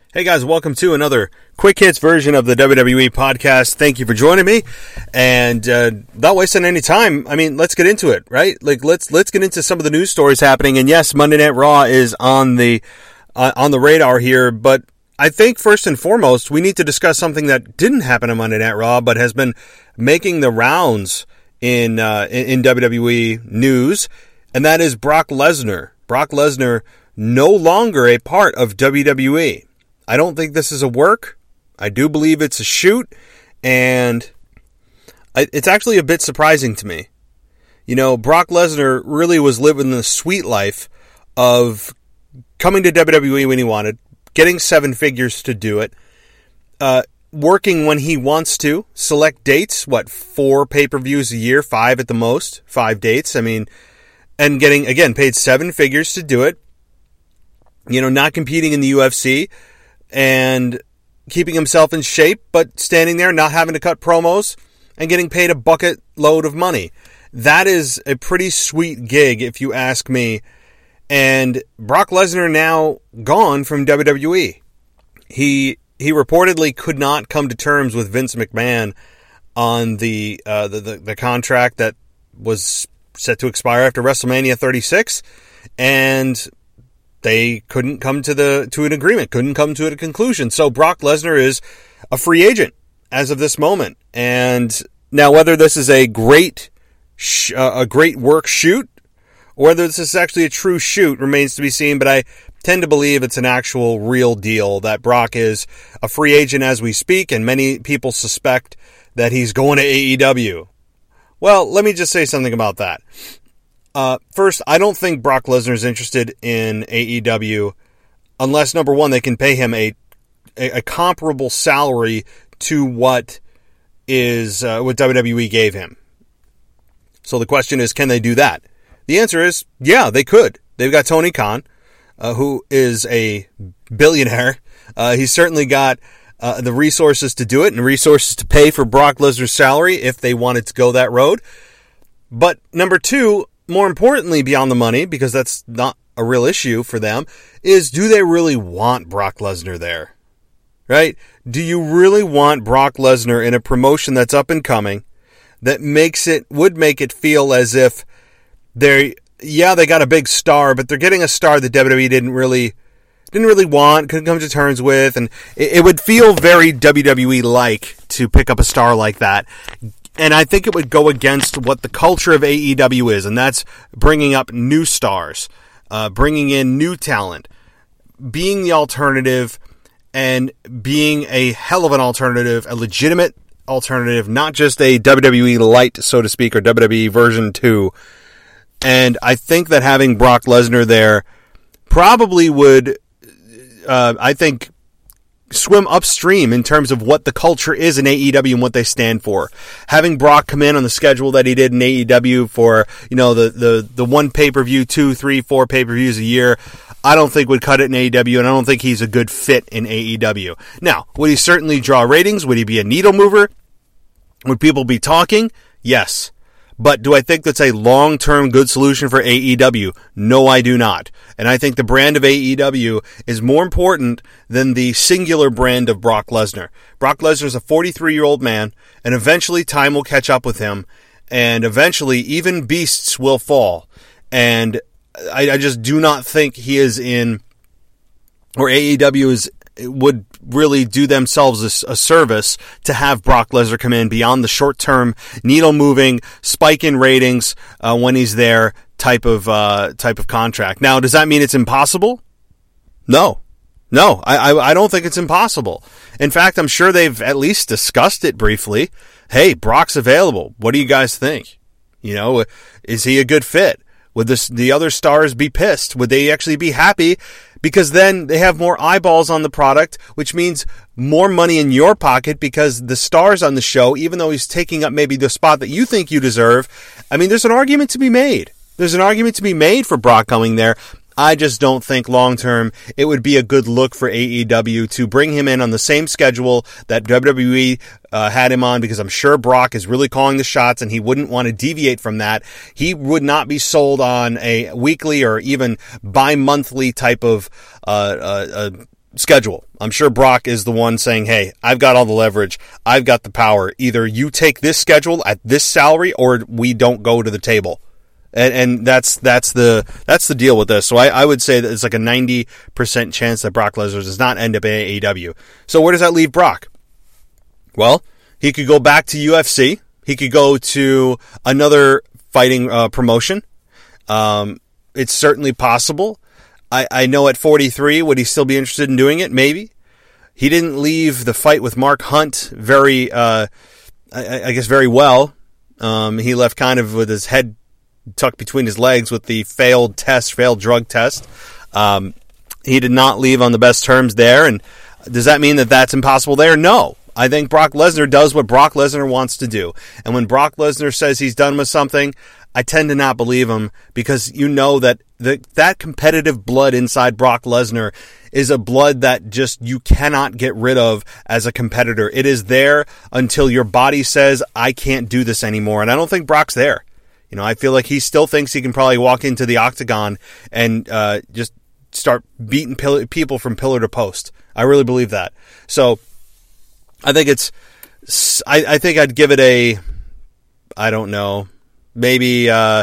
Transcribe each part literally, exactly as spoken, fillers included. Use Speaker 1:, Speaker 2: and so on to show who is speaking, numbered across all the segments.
Speaker 1: Hey guys, welcome to another quick hits version of the W W E podcast. Thank you for joining me, and uh, without wasting any time, I mean, let's get into it, right? Like, let's let's get into some of the news stories happening. And yes, Monday Night Raw is on the uh, on the radar here, but I think first and foremost, we need to discuss something that didn't happen on Monday Night Raw, but has been making the rounds in uh, in, in W W E news, and that is Brock Lesnar. Brock Lesnar no longer a part of W W E. I don't think this is a work. I do believe it's a shoot, and it's actually a bit surprising to me. You know, Brock Lesnar really was living the sweet life of coming to W W E when he wanted, getting seven figures to do it, uh, working when he wants to, select dates, what, four pay-per-views a year, five at the most, five dates, I mean, and getting, again, paid seven figures to do it, you know, not competing in the U F C, and keeping himself in shape, but standing there, not having to cut promos, and getting paid a bucket load of money. That is a pretty sweet gig, if you ask me. And Brock Lesnar now gone from W W E. He he reportedly could not come to terms with Vince McMahon on the uh, the, the the contract that was set to expire after WrestleMania thirty-six, and they couldn't come to the to an agreement, couldn't come to a conclusion. So Brock Lesnar is a free agent as of this moment. And now, whether this is a great sh- uh, a great work shoot, or whether this is actually a true shoot, remains to be seen. But I tend to believe it's an actual real deal, that Brock is a free agent as we speak, and many people suspect that he's going to A E W. Well, let me just say something about that. Uh, first, I don't think Brock Lesnar is interested in A E W unless, number one, they can pay him a a, a comparable salary to what is uh, what W W E gave him. So the question is, can they do that? The answer is, yeah, they could. They've got Tony Khan, uh, who is a billionaire. Uh, he's certainly got uh, the resources to do it and resources to pay for Brock Lesnar's salary if they wanted to go that road. But number two, more importantly, beyond the money, because that's not a real issue for them, is do they really want Brock Lesnar there? Right? Do you really want Brock Lesnar in a promotion that's up and coming, that makes it, would make it feel as if they're, yeah, they got a big star, but they're getting a star that W W E didn't really, didn't really want, couldn't come to terms with, and it, it would feel very W W E-like to pick up a star like that. And I think it would go against what the culture of A E W is, and that's bringing up new stars, uh, bringing in new talent, being the alternative, and being a hell of an alternative, a legitimate alternative, not just a W W E light, so to speak, or W W E version two. And I think that having Brock Lesnar there probably would, uh, I think, swim upstream in terms of what the culture is in A E W and what they stand for. Having Brock come in on the schedule that he did in A E W for, you know, the, the, the one pay-per-view, two, three, four pay-per-views a year, I don't think would cut it in A E W, and I don't think he's a good fit in A E W. Now, would he certainly draw ratings? Would he be a needle mover? Would people be talking? Yes. But do I think that's a long-term good solution for A E W? No, I do not. And I think the brand of A E W is more important than the singular brand of Brock Lesnar. Brock Lesnar is a forty-three-year-old man, and eventually time will catch up with him, and eventually even beasts will fall. And I, I just do not think he is in, or A E W is would really do themselves a, a service to have Brock Lesnar come in beyond the short-term, needle-moving, spike in ratings uh, when he's there type of uh, type of contract. Now, does that mean it's impossible? No. No, I, I I don't think it's impossible. In fact, I'm sure they've at least discussed it briefly. Hey, Brock's available. What do you guys think? You know, is he a good fit? Would this, the other stars be pissed? Would they actually be happy? Because then they have more eyeballs on the product, which means more money in your pocket, because the stars on the show, even though he's taking up maybe the spot that you think you deserve, I mean, there's an argument to be made. There's an argument to be made for Brock coming there. I just don't think long-term it would be a good look for A E W to bring him in on the same schedule that W W E uh, had him on, because I'm sure Brock is really calling the shots and he wouldn't want to deviate from that. He would not be sold on a weekly or even bi-monthly type of uh, uh, uh, schedule. I'm sure Brock is the one saying, hey, I've got all the leverage. I've got the power. Either you take this schedule at this salary or we don't go to the table. And, and that's that's the that's the deal with this. So I, I would say that it's like a ninety percent chance that Brock Lesnar does not end up in A E W. So where does that leave Brock? Well, he could go back to U F C. He could go to another fighting uh, promotion. Um, it's certainly possible. I, I know at forty-three, would he still be interested in doing it? Maybe. He didn't leave the fight with Mark Hunt very, uh, I, I guess, very well. Um, he left kind of with his head tucked between his legs with the failed test, failed drug test. Um, he did not leave on the best terms there. And does that mean that that's impossible there? No. I think Brock Lesnar does what Brock Lesnar wants to do. And when Brock Lesnar says he's done with something, I tend to not believe him, because you know that the, that competitive blood inside Brock Lesnar is a blood that just you cannot get rid of as a competitor. It is there until your body says, I can't do this anymore. And I don't think Brock's there. You know, I feel like he still thinks he can probably walk into the octagon and uh, just start beating pill- people from pillar to post. I really believe that. So I think it's, I, I think I'd give it a, I don't know, maybe uh,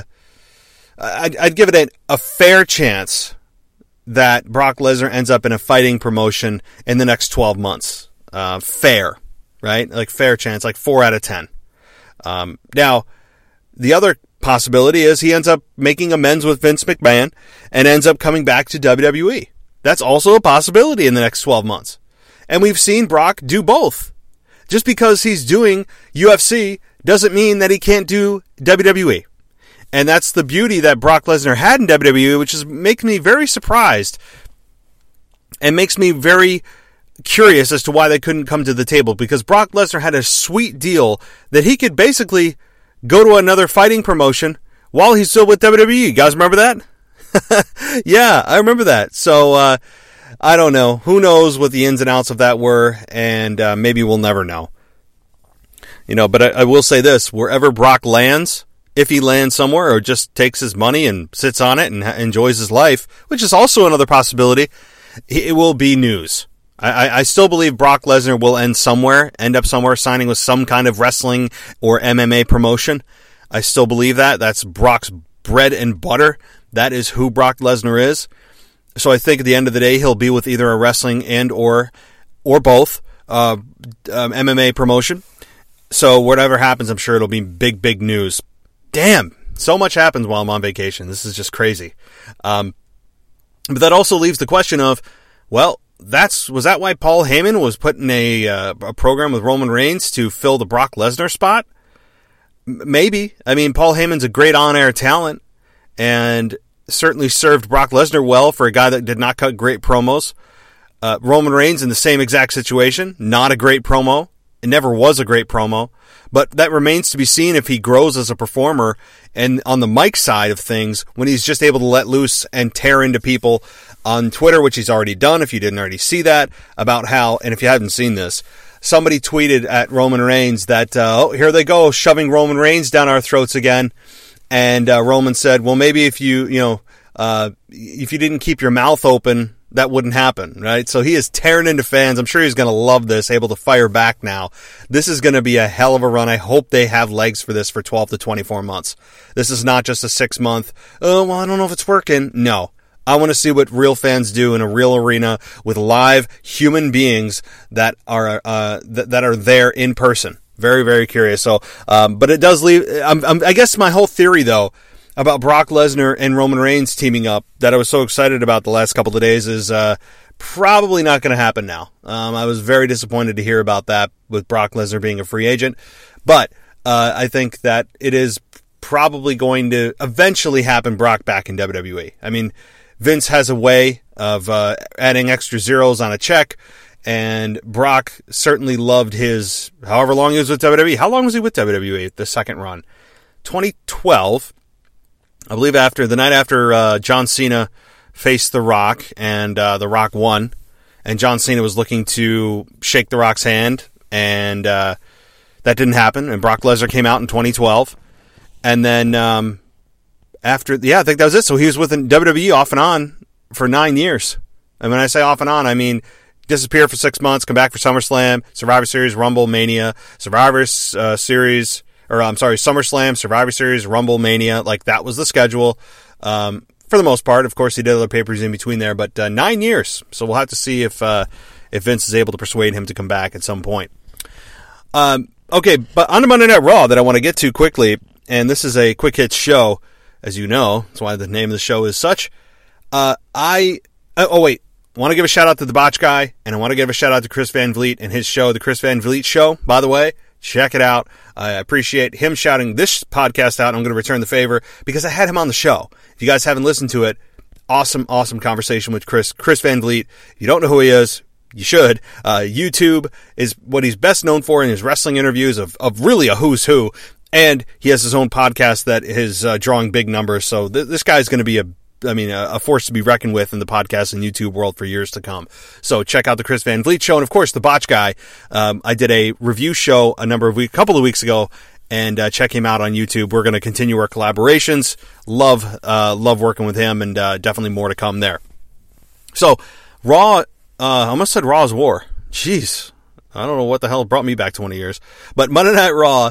Speaker 1: I'd, I'd give it a, a fair chance that Brock Lesnar ends up in a fighting promotion in the next twelve months. Uh, fair, right? Like fair chance, like four out of ten. Um, now, the other possibility is he ends up making amends with Vince McMahon and ends up coming back to W W E. That's also a possibility in the next twelve months. And we've seen Brock do both. Just because he's doing U F C doesn't mean that he can't do W W E. And that's the beauty that Brock Lesnar had in W W E, which is makes me very surprised and makes me very curious as to why they couldn't come to the table, because Brock Lesnar had a sweet deal that he could basically go to another fighting promotion while he's still with W W E. You guys remember that? Yeah, I remember that. So, uh, I don't know. Who knows what the ins and outs of that were, and uh, maybe we'll never know. You know, but I, I will say this. Wherever Brock lands, if he lands somewhere or just takes his money and sits on it and ha- enjoys his life, which is also another possibility, it will be news. I, I still believe Brock Lesnar will end somewhere, end up somewhere signing with some kind of wrestling or M M A promotion. I still believe that. That's Brock's bread and butter. That is who Brock Lesnar is. So I think at the end of the day, he'll be with either a wrestling and or or both uh, um, M M A promotion. So whatever happens, I'm sure it'll be big, big news. Damn, so much happens while I'm on vacation. This is just crazy. Um, but that also leaves the question of, well, That's was that why Paul Heyman was put in a, uh, a program with Roman Reigns to fill the Brock Lesnar spot? M- maybe. I mean, Paul Heyman's a great on-air talent and certainly served Brock Lesnar well for a guy that did not cut great promos. Uh, Roman Reigns in the same exact situation, not a great promo. It never was a great promo. But that remains to be seen if he grows as a performer and on the mic side of things, when he's just able to let loose and tear into people on Twitter, which he's already done, if you didn't already see that, about how, and if you haven't seen this, somebody tweeted at Roman Reigns that, uh, oh, here they go, shoving Roman Reigns down our throats again. And uh, Roman said, well, maybe if you, you know, uh, if you didn't keep your mouth open, that wouldn't happen, right? So he is tearing into fans. I'm sure he's going to love this, able to fire back now. This is going to be a hell of a run. I hope they have legs for this for twelve to twenty-four months. This is not just a six-month, oh, well, I don't know if it's working. No. I want to see what real fans do in a real arena with live human beings that are uh, th- that are there in person. Very, very curious. So, um, but it does leave. I'm, I'm, I guess my whole theory, though, about Brock Lesnar and Roman Reigns teaming up that I was so excited about the last couple of days is uh, probably not going to happen now. Um, I was very disappointed to hear about that with Brock Lesnar being a free agent, but uh, I think that it is probably going to eventually happen. Brock back in W W E. I mean, Vince has a way of uh, adding extra zeros on a check, and Brock certainly loved his, however long he was with W W E. How long was he with W W E, the second run? twenty twelve, I believe after, the night after uh, John Cena faced The Rock, and uh, The Rock won, and John Cena was looking to shake The Rock's hand, and uh, that didn't happen, and Brock Lesnar came out in twenty twelve, and then... Um, After, yeah, I think that was it. So he was with W W E off and on for nine years. And when I say off and on, I mean disappear for six months, come back for SummerSlam, Survivor Series, Rumble, Mania, Survivor uh, Series, or I'm sorry, SummerSlam, Survivor Series, Rumble, Mania. Like, that was the schedule. Um, for the most part, of course, he did other papers in between there, but uh, nine years. So we'll have to see if uh, if Vince is able to persuade him to come back at some point. Um, okay, but on to Monday Night Raw that I want to get to quickly, and this is a quick hit show, as you know. That's why the name of the show is such. Uh, I oh, oh wait, I want to give a shout out to the Botch Guy, and I want to give a shout out to Chris Van Vliet and his show, the Chris Van Vliet Show. By the way, check it out. I appreciate him shouting this podcast out. I'm going to return the favor because I had him on the show. If you guys haven't listened to it, awesome, awesome conversation with Chris, Chris Van Vliet. If you don't know who he is, you should. Uh, YouTube is what he's best known for in his wrestling interviews of, of really a who's who. And he has his own podcast that is uh, drawing big numbers. So th- this guy's going to be a, I mean, a, a force to be reckoned with in the podcast and YouTube world for years to come. So check out the Chris Van Vliet Show. And of course, the Botch Guy. Um, I did a review show a number of weeks, a couple of weeks ago, and uh, check him out on YouTube. We're going to continue our collaborations. Love, uh, love working with him, and uh, definitely more to come there. So Raw, uh, I almost said Raw's War. Jeez, I don't know what the hell brought me back twenty years. But Monday Night Raw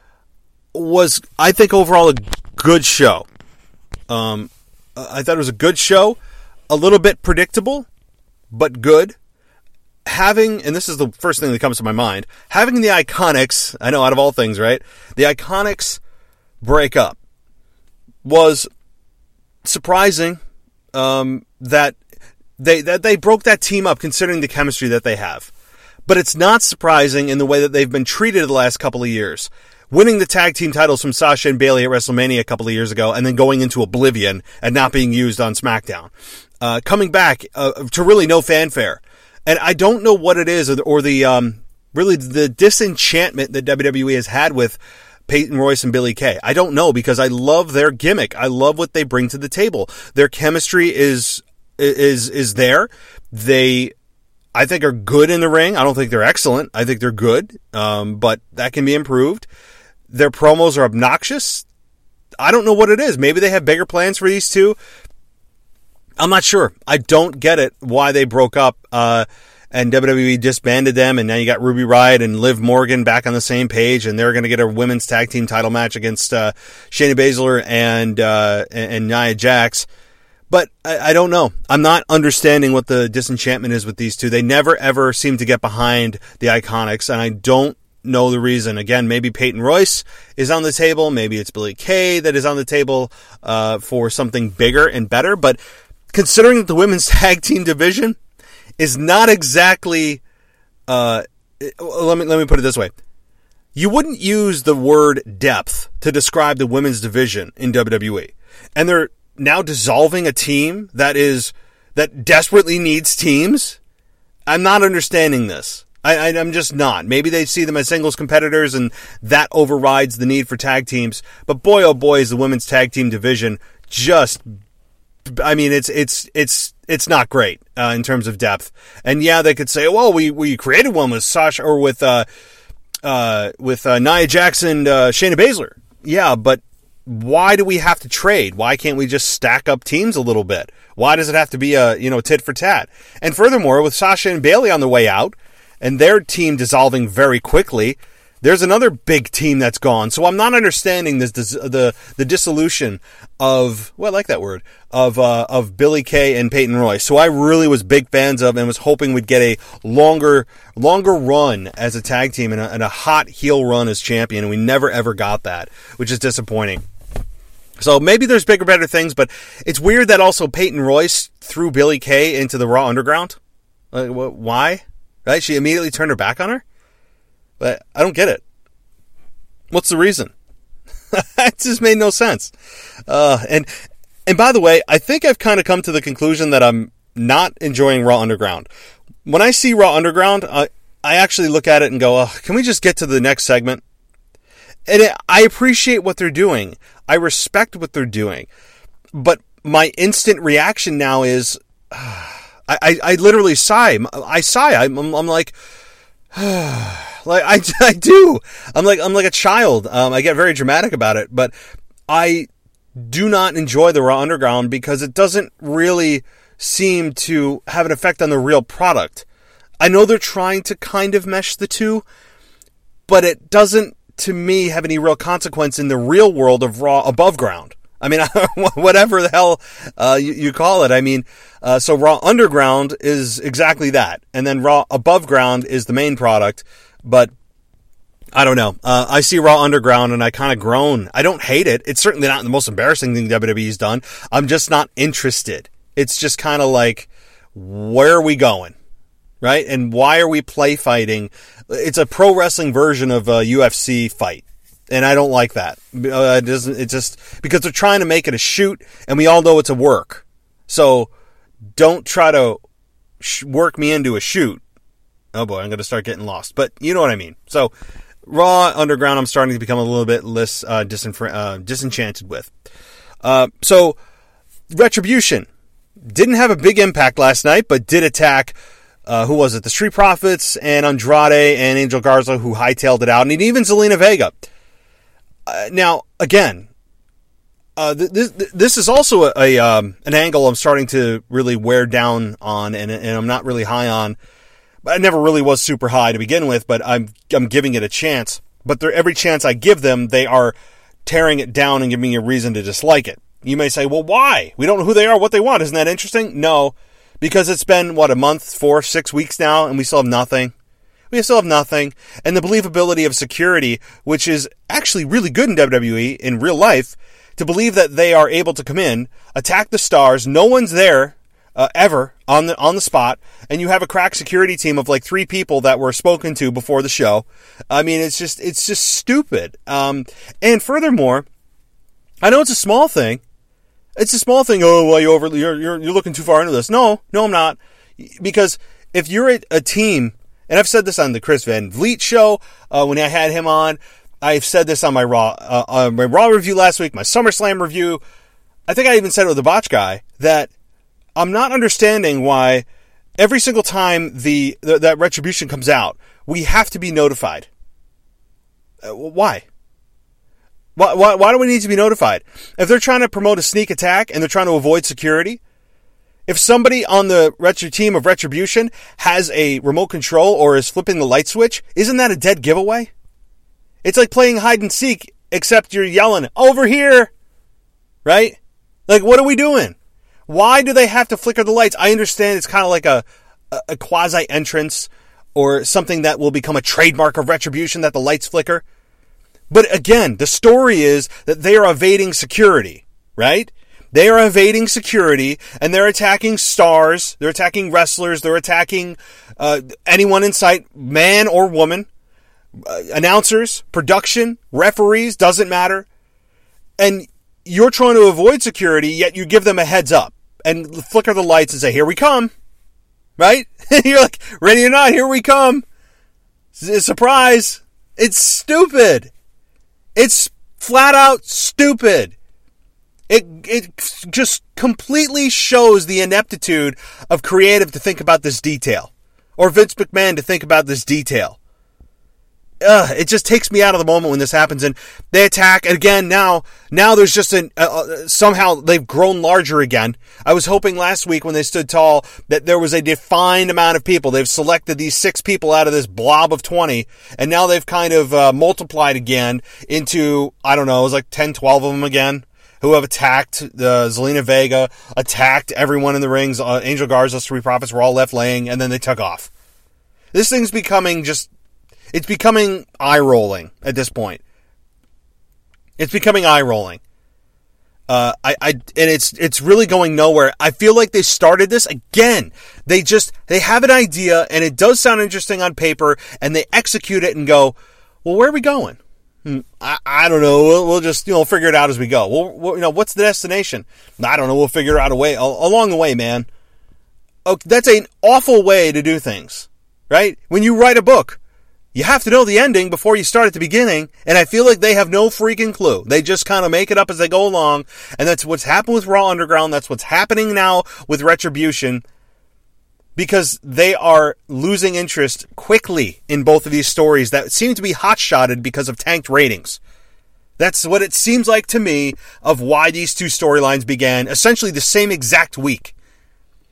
Speaker 1: was, I think, overall a good show. Um, I thought it was a good show, a little bit predictable, but good. Having, and this is the first thing that comes to my mind, having the Iconics, I know out of all things, right? The Iconics break up was surprising um, that they that they broke that team up considering the chemistry that they have. But it's not surprising in the way that they've been treated the last couple of years. Winning the tag team titles from Sasha and Bayley at WrestleMania a couple of years ago and then going into oblivion and not being used on SmackDown. Uh, coming back uh, to really no fanfare. And I don't know what it is, or the, or the um, really the disenchantment that W W E has had with Peyton Royce and Billie Kay. I don't know, because I love their gimmick. I love what they bring to the table. Their chemistry is is is there. They, I think, are good in the ring. I don't think they're excellent. I think they're good, um, but that can be improved. Their promos are obnoxious. I don't know what it is. Maybe they have bigger plans for these two. I'm not sure. I don't get it why they broke up uh, and W W E disbanded them, and now you got Ruby Riott and Liv Morgan back on the same page, and they're going to get a women's tag team title match against uh, Shayna Baszler and, uh, and and Nia Jax. But I, I don't know. I'm not understanding what the disenchantment is with these two. They never, ever seem to get behind the Iconics, and I don't know the reason. Again, maybe Peyton Royce is on the table. Maybe it's Billie Kay that is on the table uh, for something bigger and better. But considering that the women's tag team division is not exactly, uh, let me let me put it this way. You wouldn't use the word depth to describe the women's division in W W E. And they're now dissolving a team that is, that desperately needs teams. I'm not understanding this. I, I, I'm just not. Maybe they see them as singles competitors and that overrides the need for tag teams. But boy, oh boy, is the women's tag team division just, I mean, it's, it's, it's, it's not great, uh, in terms of depth. And yeah, they could say, well, we, we created one with Sasha, or with, uh, uh, with, uh, Nia Jax and, uh, Shayna Baszler. Yeah, but why do we have to trade? Why can't we just stack up teams a little bit? Why does it have to be a, you know, tit for tat? And furthermore, with Sasha and Bayley on the way out, and their team dissolving very quickly, there's another big team that's gone. So I'm not understanding this, this the the dissolution of, well, I like that word, of uh, of Billie Kay and Peyton Royce. So I really was big fans of and was hoping we'd get a longer longer run as a tag team and a, and a hot heel run as champion, and we never ever got that, which is disappointing. So maybe there's bigger, better things, but it's weird that also Peyton Royce threw Billie Kay into the Raw Underground. Like, what, why? Right? She immediately turned her back on her? But I don't get it. What's the reason? It just made no sense. Uh, and and by the way, I think I've kind of come to the conclusion that I'm not enjoying Raw Underground. When I see Raw Underground, I, I actually look at it and go, oh, can we just get to the next segment? And it, I appreciate what they're doing. I respect what they're doing. But my instant reaction now is, uh, I, I, I literally sigh. I sigh. I'm, I'm, I'm like, like I, I do. I'm like, I'm like a child. Um, I get very dramatic about it, but I do not enjoy the Raw Underground because it doesn't really seem to have an effect on the real product. I know they're trying to kind of mesh the two, but it doesn't, to me, have any real consequence in the real world of Raw above ground. I mean, whatever the hell uh, you, you call it. I mean, uh, so Raw Underground is exactly that. And then Raw Above Ground is the main product. But I don't know. Uh, I see Raw Underground and I kind of groan. I don't hate it. It's certainly not the most embarrassing thing W W E's done. I'm just not interested. It's just kind of like, where are we going? Right? And why are we play fighting? It's a pro wrestling version of a U F C fight. And I don't like that. Uh, it doesn't. It just because they're trying to make it a shoot, and we all know it's a work. So don't try to sh- work me into a shoot. Oh boy, I'm going to start getting lost. But you know what I mean. So Raw Underground, I'm starting to become a little bit less uh, disenfra- uh, disenchanted with. Uh, so Retribution didn't have a big impact last night, but did attack. Uh, who was it? The Street Profits and Andrade and Angel Garza, who hightailed it out, and even Zelina Vega. Uh, now, again, uh, th- this, this is also a, a um, an angle I'm starting to really wear down on, and, and I'm not really high on. I never really was super high to begin with, but I'm I'm giving it a chance. But there, every chance I give them, they are tearing it down and giving me a reason to dislike it. You may say, well, why? We don't know who they are, what they want. Isn't that interesting? No, because it's been, what, a month, four, six weeks now, and we still have nothing. We still have nothing. And the believability of security, which is actually really good in W W E in real life, to believe that they are able to come in, attack the stars, no one's there uh, ever on the on the spot, and you have a crack security team of like three people that were spoken to before the show. I mean, it's just it's just stupid. Um, and furthermore, I know it's a small thing. It's a small thing. Oh, well, you over you're you're you're looking too far into this. No, no, I'm not. Because if you're a, a team. And I've said this on the Chris Van Vliet show uh, when I had him on. I've said this on my Raw uh, on my Raw review last week, my SummerSlam review. I think I even said it with the Botch guy that I'm not understanding why every single time the, the that Retribution comes out, we have to be notified. Uh, why? Why, why? Why do we need to be notified? If they're trying to promote a sneak attack and they're trying to avoid security. If somebody on the retro team of Retribution has a remote control or is flipping the light switch, isn't that a dead giveaway? It's like playing hide and seek, except you're yelling, over here! Right? Like, what are we doing? Why do they have to flicker the lights? I understand it's kind of like a, a, a quasi-entrance or something that will become a trademark of Retribution that the lights flicker. But again, the story is that they are evading security, right? They are evading security, and they're attacking stars, they're attacking wrestlers, they're attacking uh, anyone in sight, man or woman, uh, announcers, production, referees, doesn't matter. And you're trying to avoid security, yet you give them a heads up and flicker the lights and say, here we come, right? You're like, ready or not, here we come. Surprise. It's stupid. It's flat out stupid. It it just completely shows the ineptitude of creative to think about this detail. Or Vince McMahon to think about this detail. Ugh, it just takes me out of the moment when this happens. And they attack. Again, now now there's just an... Uh, somehow they've grown larger again. I was hoping last week when they stood tall that there was a defined amount of people. They've selected these six people out of this blob of twenty. And now they've kind of uh, multiplied again into, I don't know, it was like ten, twelve of them again. Who have attacked the uh, Zelina Vega, attacked everyone in the rings. Uh, Angel Garza, Street Profits were all left laying, and then they took off. This thing's becoming just, it's becoming eye-rolling at this point. It's becoming eye-rolling. Uh, I, I, and it's, it's really going nowhere. I feel like they started this again. They just, they have an idea, and it does sound interesting on paper, and they execute it and go, well, where are we going? I, I don't know. We'll, we'll just, you know, figure it out as we go. We'll, we'll, you know, what's the destination? I don't know. We'll figure out a way along the way, man. Oh, that's an awful way to do things, right? When you write a book, you have to know the ending before you start at the beginning. And I feel like they have no freaking clue. They just kind of make it up as they go along. And that's what's happened with Raw Underground. That's what's happening now with Retribution. Because they are losing interest quickly in both of these stories that seem to be hot-shotted because of tanked ratings. That's what it seems like to me of why these two storylines began essentially the same exact week.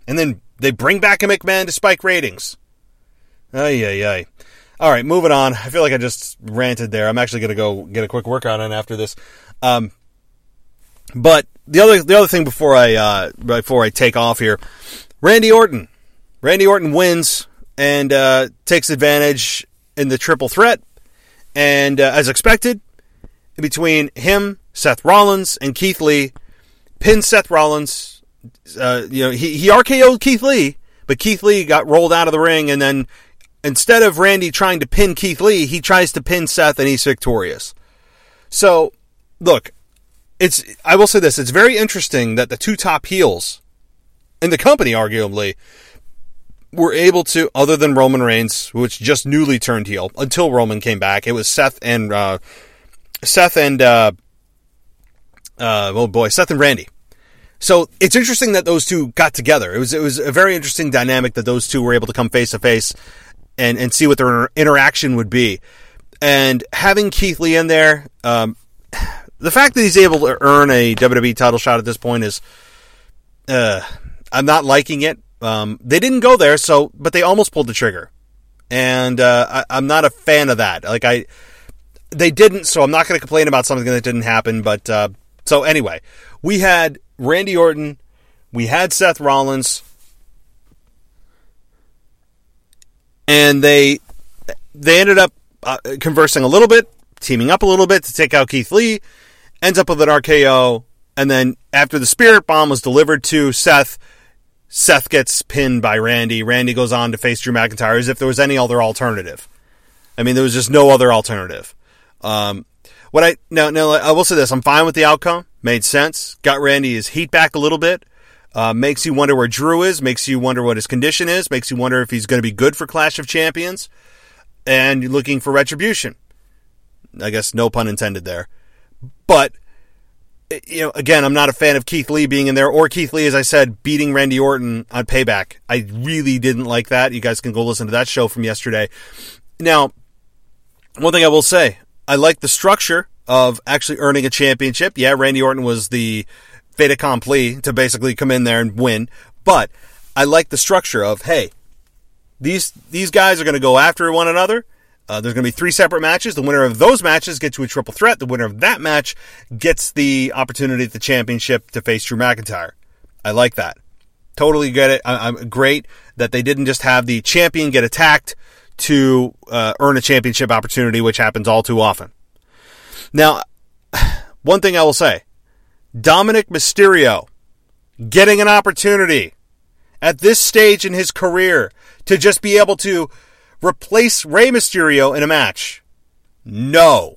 Speaker 1: And then they bring back a McMahon to spike ratings. Ay, ay, ay. All right, moving on. I feel like I just ranted there. I'm actually going to go get a quick workout in after this. Um, but the other the other thing before I uh, before I take off here, Randy Orton. Randy Orton wins and uh, takes advantage in the triple threat. And uh, as expected, between him, Seth Rollins, and Keith Lee, pinned Seth Rollins. Uh, you know, he, he R K O'd Keith Lee, but Keith Lee got rolled out of the ring, and then instead of Randy trying to pin Keith Lee, he tries to pin Seth, and he's victorious. So, look, it's I will say this, it's very interesting that the two top heels in the company, arguably, were able to, other than Roman Reigns, which just newly turned heel, until Roman came back, it was Seth and, uh, Seth and, uh, uh, oh boy, Seth and Randy. So it's interesting that those two got together. It was it was a very interesting dynamic that those two were able to come face to face and and see what their interaction would be. And having Keith Lee in there, um, the fact that he's able to earn a W W E title shot at this point is, uh, I'm not liking it. Um, they didn't go there, so but they almost pulled the trigger, and uh, I, I'm not a fan of that. Like I, they didn't, so I'm not going to complain about something that didn't happen. But uh, so anyway, we had Randy Orton, we had Seth Rollins, and they they ended up uh, conversing a little bit, teaming up a little bit to take out Keith Lee, ends up with an R K O, and then after the Spirit Bomb was delivered to Seth, Seth gets pinned by Randy. Randy goes on to face Drew McIntyre as if there was any other alternative. I mean, there was just no other alternative. Um, what I now, now I will say this: I'm fine with the outcome. Made sense. Got Randy his heat back a little bit. Uh, makes you wonder where Drew is. Makes you wonder what his condition is. Makes you wonder if he's going to be good for Clash of Champions. And you're looking for retribution. I guess no pun intended there. But, you know, again, I'm not a fan of Keith Lee being in there. Or Keith Lee, as I said, beating Randy Orton on Payback. I really didn't like that. You guys can go listen to that show from yesterday. Now, one thing I will say. I like the structure of actually earning a championship. Yeah, Randy Orton was the fait accompli to basically come in there and win. But I like the structure of, hey, these these guys are going to go after one another. Uh, there's going to be three separate matches. The winner of those matches gets to a triple threat. The winner of that match gets the opportunity at the championship to face Drew McIntyre. I like that. Totally get it. I, I'm great that they didn't just have the champion get attacked to uh, earn a championship opportunity, which happens all too often. Now, one thing I will say, Dominic Mysterio getting an opportunity at this stage in his career to just be able to replace Rey Mysterio in a match. No.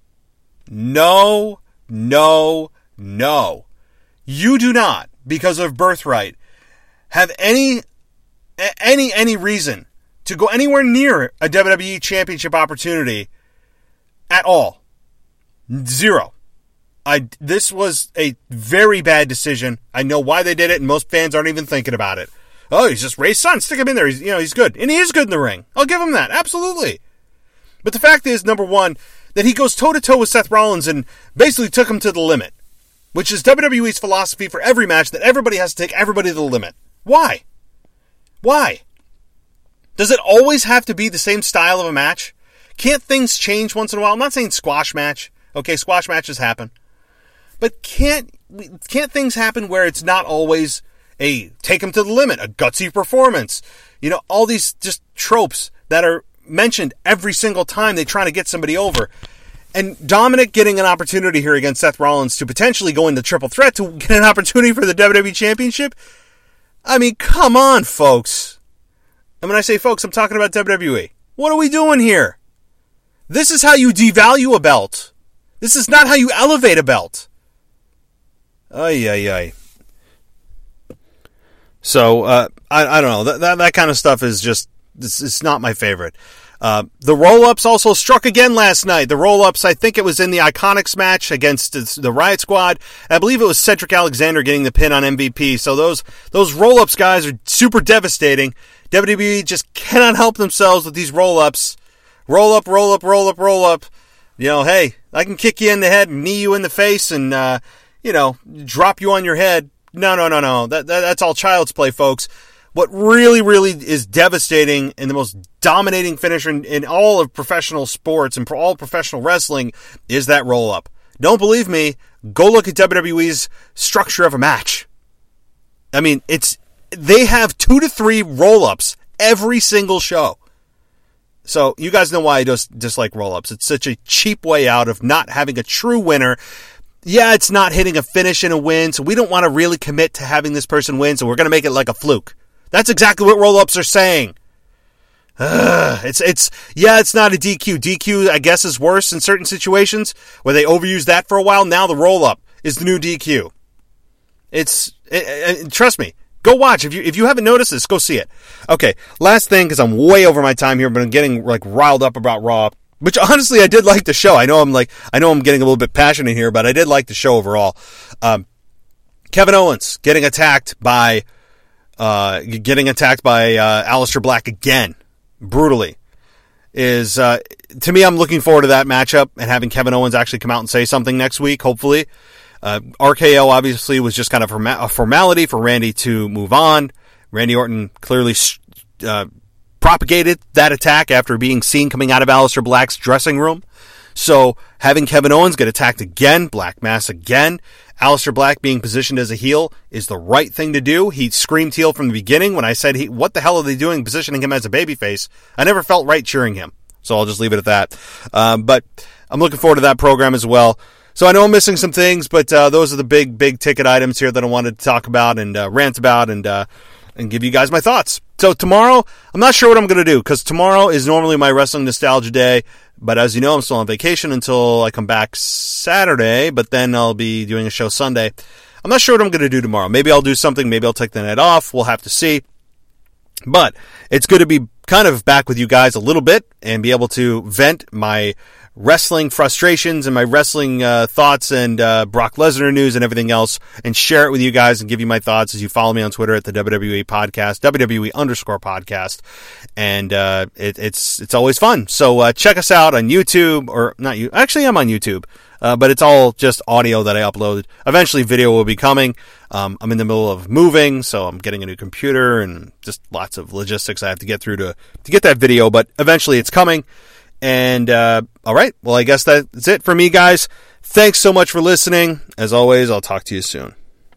Speaker 1: No, no, no. You do not, because of birthright, have any, any, any reason to go anywhere near a W W E Championship opportunity at all. Zero. I, this was a very bad decision. I know why they did it, and most fans aren't even thinking about it. Oh, he's just Ray's son. Stick him in there. He's, you know, he's good. And he is good in the ring. I'll give him that. Absolutely. But the fact is, number one, that he goes toe-to-toe with Seth Rollins and basically took him to the limit, which is W W E's philosophy for every match, that everybody has to take everybody to the limit. Why? Why? Does it always have to be the same style of a match? Can't things change once in a while? I'm not saying squash match. Okay, squash matches happen. But can't can't things happen where it's not always a take them to the limit, a gutsy performance? You know, all these just tropes that are mentioned every single time they try to get somebody over. And Dominic getting an opportunity here against Seth Rollins to potentially go into triple threat to get an opportunity for the W W E Championship? I mean, come on, folks. And when I say folks, I'm talking about W W E. What are we doing here? This is how you devalue a belt. This is not how you elevate a belt. Ay, ay, ay. So, uh, I, I don't know. That, that that kind of stuff is just, it's, it's not my favorite. Uh, the roll-ups also struck again last night. The roll-ups, I think it was in the Iconics match against the Riot Squad. I believe it was Cedric Alexander getting the pin on M V P. So those those roll-ups, guys, are super devastating. W W E just cannot help themselves with these roll-ups. Roll-up, roll-up, roll-up, roll-up. You know, hey, I can kick you in the head and knee you in the face and, uh, you know, drop you on your head. no, no, no, no. That, that that's all child's play, folks. What really, really is devastating and the most dominating finisher in, in all of professional sports and for all professional wrestling is that roll-up. Don't believe me? Go look at W W E's structure of a match. I mean, it's they have two to three roll-ups every single show. So you guys know why I just dislike roll-ups. It's such a cheap way out of not having a true winner. Yeah, it's not hitting a finish in a win, so we don't want to really commit to having this person win, so we're going to make it like a fluke. That's exactly what roll-ups are saying. Ugh, it's, it's, yeah, it's not a D Q. D Q, I guess, is worse in certain situations where they overuse that for a while. Now the roll-up is the new D Q. It's, it, it, trust me, go watch. If you, if you haven't noticed this, go see it. Okay, last thing, because I'm way over my time here, but I'm getting, like, riled up about Raw, which, honestly, I did like the show. I know I'm, like, I know I'm getting a little bit passionate here, but I did like the show overall. Um, Kevin Owens getting attacked by... Uh, getting attacked by uh, Aleister Black again, brutally, is, uh, to me, I'm looking forward to that matchup and having Kevin Owens actually come out and say something next week, hopefully. Uh, R K O, obviously, was just kind of a formality for Randy to move on. Randy Orton clearly uh, propagated that attack after being seen coming out of Aleister Black's dressing room. So, having Kevin Owens get attacked again, Black Mass again, Aleister Black being positioned as a heel is the right thing to do. He screamed heel from the beginning when I said, he, what the hell are they doing positioning him as a babyface? I never felt right cheering him. So I'll just leave it at that. Um, but I'm looking forward to that program as well. So I know I'm missing some things, but uh, those are the big, big ticket items here that I wanted to talk about and uh, rant about and uh, and give you guys my thoughts. So tomorrow, I'm not sure what I'm going to do because tomorrow is normally my wrestling nostalgia day. But as you know, I'm still on vacation until I come back Saturday, but then I'll be doing a show Sunday. I'm not sure what I'm going to do tomorrow. Maybe I'll do something. Maybe I'll take the night off. We'll have to see. But it's good to be kind of back with you guys a little bit and be able to vent my wrestling frustrations and my wrestling uh, thoughts and uh, Brock Lesnar news and everything else and share it with you guys and give you my thoughts as you follow me on Twitter at the W W E podcast, W W E underscore podcast. And uh, it, it's it's always fun. So uh, check us out on YouTube or not you. Actually, I'm on YouTube. Uh, but it's all just audio that I upload. Eventually, video will be coming. Um, I'm in the middle of moving, so I'm getting a new computer and just lots of logistics I have to get through to, to get that video. But eventually, it's coming. And, uh, all right. Well, I guess that's it for me, guys. Thanks so much for listening. As always, I'll talk to you soon.